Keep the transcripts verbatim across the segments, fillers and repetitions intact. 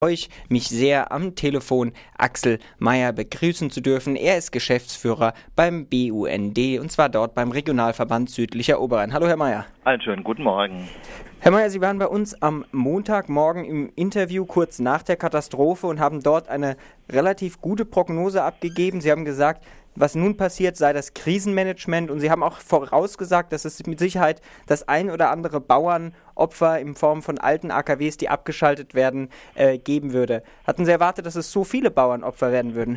Euch mich sehr am Telefon Axel Meyer begrüßen zu dürfen. Er ist Geschäftsführer beim B U N D und zwar dort beim Regionalverband Südlicher Oberrhein. Hallo Herr Meyer. Einen schönen guten Morgen. Herr Meyer, Sie waren bei uns am Montagmorgen im Interview kurz nach der Katastrophe und haben dort eine relativ gute Prognose abgegeben. Sie haben gesagt, was nun passiert, sei das Krisenmanagement, und Sie haben auch vorausgesagt, dass es mit Sicherheit das ein oder andere Bauernopfer in Form von alten A K Ws, die abgeschaltet werden, äh, geben würde. Hatten Sie erwartet, dass es so viele Bauernopfer werden würden?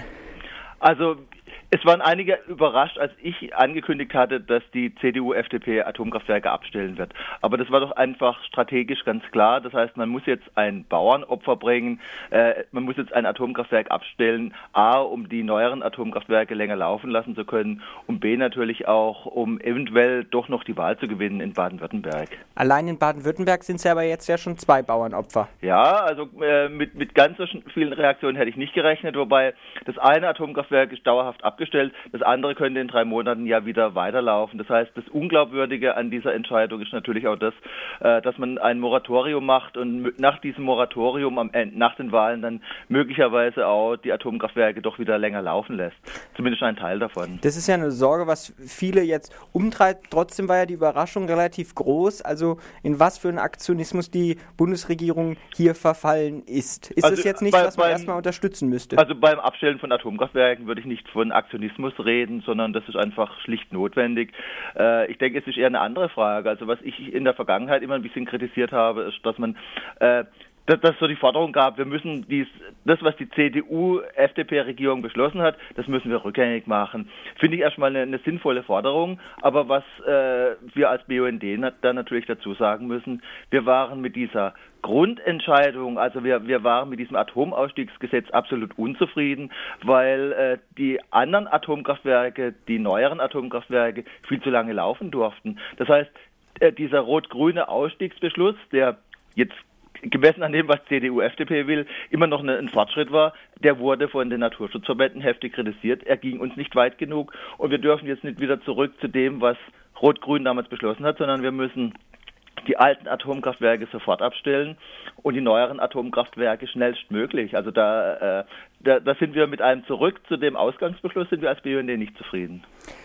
Also es waren einige überrascht, als ich angekündigt hatte, dass die C D U-F D P Atomkraftwerke abstellen wird. Aber das war doch einfach strategisch ganz klar. Das heißt, man muss jetzt ein Bauernopfer bringen, äh, man muss jetzt ein Atomkraftwerk abstellen, A, um die neueren Atomkraftwerke länger laufen lassen zu können, und B, natürlich auch, um eventuell doch noch die Wahl zu gewinnen in Baden-Württemberg. Allein in Baden-Württemberg sind es ja aber jetzt ja schon zwei Bauernopfer. Ja, also äh, mit, mit ganz so vielen Reaktionen hätte ich nicht gerechnet, wobei das eine Atomkraftwerk ist dauerhaft abgestellt. Das andere könnte in drei Monaten ja wieder weiterlaufen. Das heißt, das Unglaubwürdige an dieser Entscheidung ist natürlich auch das, dass man ein Moratorium macht und nach diesem Moratorium am Ende, nach den Wahlen, dann möglicherweise auch die Atomkraftwerke doch wieder länger laufen lässt. Zumindest ein Teil davon. Das ist ja eine Sorge, was viele jetzt umtreibt. Trotzdem war ja die Überraschung relativ groß. Also in was für einen Aktionismus die Bundesregierung hier verfallen ist. Ist also das jetzt nicht, bei, was man beim, erstmal unterstützen müsste? Also beim Abstellen von Atomkraftwerken würde ich nicht von Aktionismus reden, sondern das ist einfach schlicht notwendig. Äh, ich denke, es ist eher eine andere Frage. Also was ich in der Vergangenheit immer ein bisschen kritisiert habe, ist, dass man äh, dass es so die Forderung gab, wir müssen dies, das, was die C D U-F D P-Regierung beschlossen hat, das müssen wir rückgängig machen. Finde ich erstmal eine, eine sinnvolle Forderung, aber was äh, wir als B U N D dann natürlich dazu sagen müssen, wir waren mit dieser Grundentscheidung, also wir, wir waren mit diesem Atomausstiegsgesetz absolut unzufrieden, weil äh, die anderen Atomkraftwerke, die neueren Atomkraftwerke, viel zu lange laufen durften. Das heißt, äh, dieser rot-grüne Ausstiegsbeschluss, der jetzt gemessen an dem, was C D U-F D P will, immer noch ein Fortschritt war, der wurde von den Naturschutzverbänden heftig kritisiert. Er ging uns nicht weit genug und wir dürfen jetzt nicht wieder zurück zu dem, was Rot-Grün damals beschlossen hat, sondern wir müssen die alten Atomkraftwerke sofort abstellen und die neueren Atomkraftwerke schnellstmöglich. Also da, äh, da, da sind wir mit einem zurück zu dem Ausgangsbeschluss, sind wir als B U N D nicht zufrieden.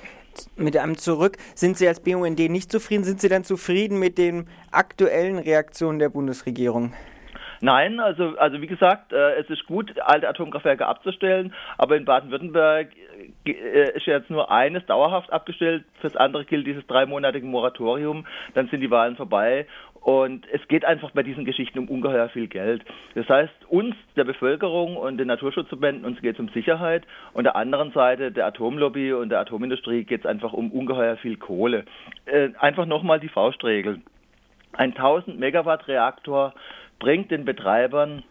Mit einem zurück sind Sie als B U N D nicht zufrieden? Sind Sie dann zufrieden mit den aktuellen Reaktionen der Bundesregierung? Nein, also also wie gesagt, äh, es ist gut, alte Atomkraftwerke abzustellen, aber in Baden-Württemberg äh, ist jetzt nur eines dauerhaft abgestellt, fürs andere gilt dieses dreimonatige Moratorium, dann sind die Wahlen vorbei. Und es geht einfach bei diesen Geschichten um ungeheuer viel Geld. Das heißt, uns, der Bevölkerung und den Naturschutzverbänden, uns geht es um Sicherheit. Und der anderen Seite, der Atomlobby und der Atomindustrie, geht es einfach um ungeheuer viel Kohle. Äh, einfach nochmal die Faustregel. Ein tausend Megawatt Reaktor bringt den Betreibern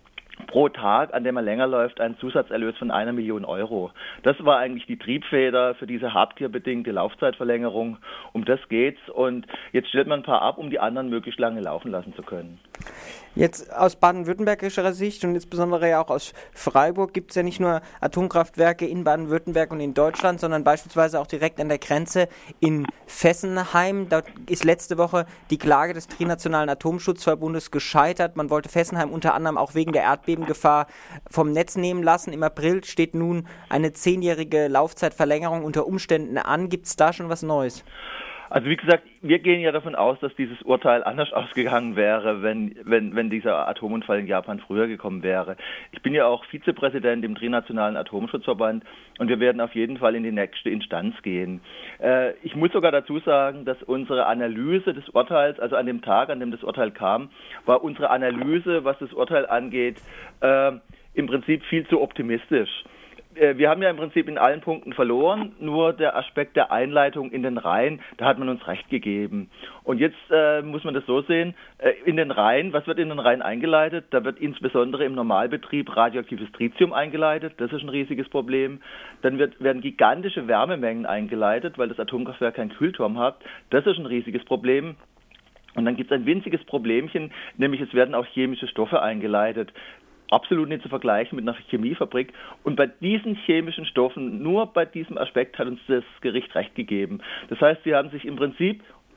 pro Tag, an dem er länger läuft, einen Zusatzerlös von einer Million Euro. Das war eigentlich die Triebfeder für diese habgierbedingte Laufzeitverlängerung. Um das geht's. Und jetzt stellt man ein paar ab, um die anderen möglichst lange laufen lassen zu können. Jetzt aus baden-württembergischer Sicht und insbesondere ja auch aus Freiburg gibt es ja nicht nur Atomkraftwerke in Baden-Württemberg und in Deutschland, sondern beispielsweise auch direkt an der Grenze in Fessenheim. Da ist letzte Woche die Klage des Trinationalen Atomschutzverbundes gescheitert. Man wollte Fessenheim unter anderem auch wegen der Erdbebengefahr vom Netz nehmen lassen. Im April steht nun eine zehnjährige Laufzeitverlängerung unter Umständen an. Gibt es da schon was Neues? Also wie gesagt, wir gehen ja davon aus, dass dieses Urteil anders ausgegangen wäre, wenn, wenn, wenn dieser Atomunfall in Japan früher gekommen wäre. Ich bin ja auch Vizepräsident im Trinationalen Atomschutzverband und wir werden auf jeden Fall in die nächste Instanz gehen. Äh, ich muss sogar dazu sagen, dass unsere Analyse des Urteils, also an dem Tag, an dem das Urteil kam, war unsere Analyse, was das Urteil angeht, äh, im Prinzip viel zu optimistisch. Wir haben ja im Prinzip in allen Punkten verloren, nur der Aspekt der Einleitung in den Rhein, da hat man uns recht gegeben. Und jetzt äh, muss man das so sehen, äh, in den Rhein, was wird in den Rhein eingeleitet? Da wird insbesondere im Normalbetrieb radioaktives Tritium eingeleitet, das ist ein riesiges Problem. Dann wird, werden gigantische Wärmemengen eingeleitet, weil das Atomkraftwerk keinen Kühlturm hat, das ist ein riesiges Problem. Und dann gibt es ein winziges Problemchen, nämlich es werden auch chemische Stoffe eingeleitet. Absolut nicht zu vergleichen mit einer Chemiefabrik. Und bei diesen chemischen Stoffen, nur bei diesem Aspekt hat uns das Gericht recht gegeben. Das heißt, sie haben sich im Prinzip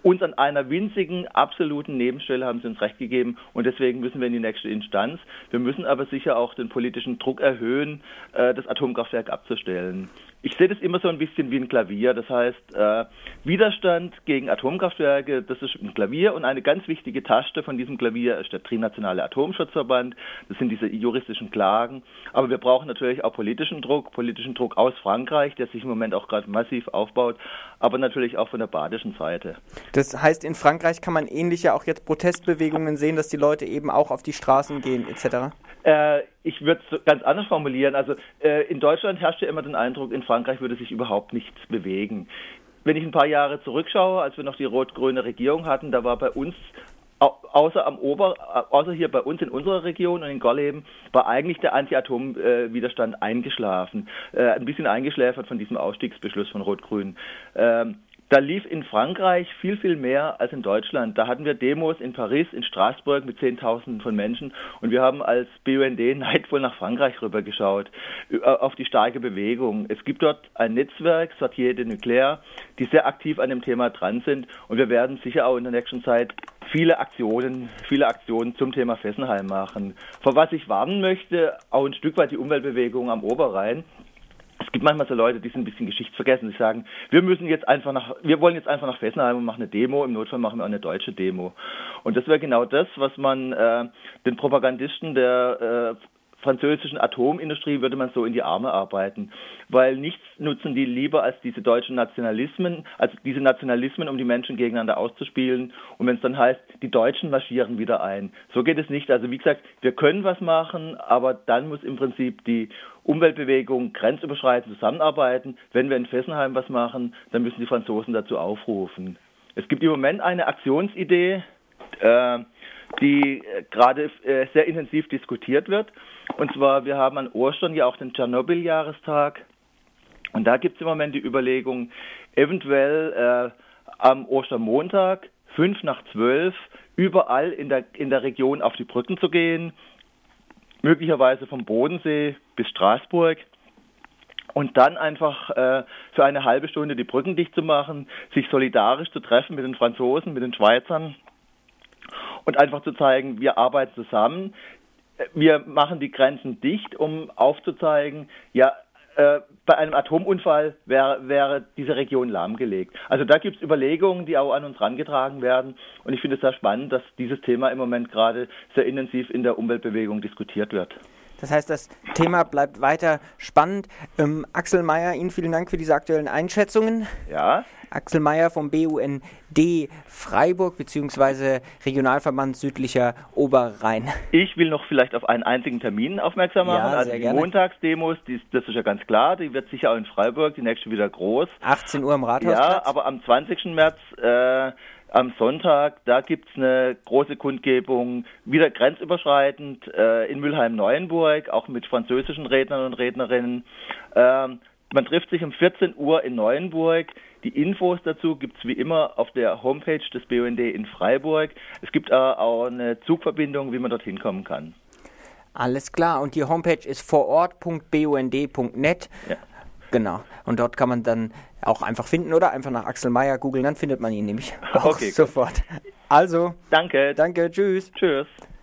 uns an einer winzigen, absoluten Nebenstelle haben sie uns recht gegeben und deswegen müssen wir in die nächste Instanz. Wir müssen aber sicher auch den politischen Druck erhöhen, äh, das Atomkraftwerk abzustellen. Ich sehe das immer so ein bisschen wie ein Klavier, das heißt, äh, Widerstand gegen Atomkraftwerke, das ist ein Klavier und eine ganz wichtige Taste von diesem Klavier ist der Trinationale Atomschutzverband, das sind diese juristischen Klagen, aber wir brauchen natürlich auch politischen Druck, politischen Druck aus Frankreich, der sich im Moment auch gerade massiv aufbaut, aber natürlich auch von der badischen Seite. Das heißt, in Frankreich kann man ähnlich ja auch jetzt Protestbewegungen sehen, dass die Leute eben auch auf die Straßen gehen et cetera? Äh, ich würde es ganz anders formulieren. Also äh, in Deutschland herrscht ja immer den Eindruck, in Frankreich würde sich überhaupt nichts bewegen. Wenn ich ein paar Jahre zurückschaue, als wir noch die rot-grüne Regierung hatten, da war bei uns, au- außer am Ober, außer hier bei uns in unserer Region und in Gorleben, war eigentlich der Anti-Atom-Widerstand eingeschlafen, äh, ein bisschen eingeschläfert von diesem Ausstiegsbeschluss von Rot-Grün. Ähm, Da lief in Frankreich viel, viel mehr als in Deutschland. Da hatten wir Demos in Paris, in Straßburg mit Zehntausenden von Menschen und wir haben als B U N D neidvoll nach Frankreich rübergeschaut, auf die starke Bewegung. Es gibt dort ein Netzwerk, Sortier de Nucléaire, die sehr aktiv an dem Thema dran sind und wir werden sicher auch in der nächsten Zeit viele Aktionen, viele Aktionen zum Thema Fessenheim machen. Vor was ich warnen möchte, auch ein Stück weit die Umweltbewegung am Oberrhein. Es gibt manchmal so Leute, die sind ein bisschen geschichtsvergessen, die sagen, wir müssen jetzt einfach nach, wir wollen jetzt einfach nach Fessenheim und machen eine Demo, im Notfall machen wir auch eine deutsche Demo. Und das wäre genau das, was man äh, den Propagandisten der äh, französischen Atomindustrie würde man so in die Arme arbeiten, weil nichts nutzen die lieber als diese deutschen Nationalismen, also diese Nationalismen, um die Menschen gegeneinander auszuspielen und wenn es dann heißt, die Deutschen marschieren wieder ein. So geht es nicht. Also wie gesagt, wir können was machen, aber dann muss im Prinzip die Umweltbewegung grenzüberschreitend zusammenarbeiten. Wenn wir in Fessenheim was machen, dann müssen die Franzosen dazu aufrufen. Es gibt im Moment eine Aktionsidee, äh, die gerade äh, sehr intensiv diskutiert wird. Und zwar, wir haben an Ostern ja auch den Tschernobyl-Jahrestag. Und da gibt es im Moment die Überlegung, eventuell äh, am Ostermontag, fünf nach zwölf, überall in der, in der Region auf die Brücken zu gehen, möglicherweise vom Bodensee bis Straßburg. Und dann einfach äh, für eine halbe Stunde die Brücken dicht zu machen, sich solidarisch zu treffen mit den Franzosen, mit den Schweizern und einfach zu zeigen, wir arbeiten zusammen, wir machen die Grenzen dicht, um aufzuzeigen, ja, äh, bei einem Atomunfall wäre, wäre diese Region lahmgelegt. Also da gibt es Überlegungen, die auch an uns herangetragen werden und ich finde es sehr spannend, dass dieses Thema im Moment gerade sehr intensiv in der Umweltbewegung diskutiert wird. Das heißt, das Thema bleibt weiter spannend. Ähm, Axel Meyer, Ihnen vielen Dank für diese aktuellen Einschätzungen. Ja. Axel Meyer vom B U N D Freiburg bzw. Regionalverband Südlicher Oberrhein. Ich will noch vielleicht auf einen einzigen Termin aufmerksam machen. Ja, also die gerne. Montagsdemos, die, das ist ja ganz klar, die wird sicher auch in Freiburg, die nächste wieder groß. achtzehn Uhr im Rathausplatz. Ja, aber am zwanzigsten März, äh, am Sonntag, da gibt es eine große Kundgebung, wieder grenzüberschreitend äh, in Mülheim-Neuenburg, auch mit französischen Rednern und Rednerinnen. Ähm, man trifft sich um vierzehn Uhr in Neuenburg. Die Infos dazu gibt es wie immer auf der Homepage des B U N D in Freiburg. Es gibt äh, auch eine Zugverbindung, wie man dorthin kommen kann. Alles klar. Und die Homepage ist vorort punkt b u n d punkt net. Ja. Genau. Und dort kann man dann auch einfach finden oder einfach nach Axel Meyer googeln, dann findet man ihn nämlich auch okay, sofort. Also, danke. danke, tschüss. Tschüss.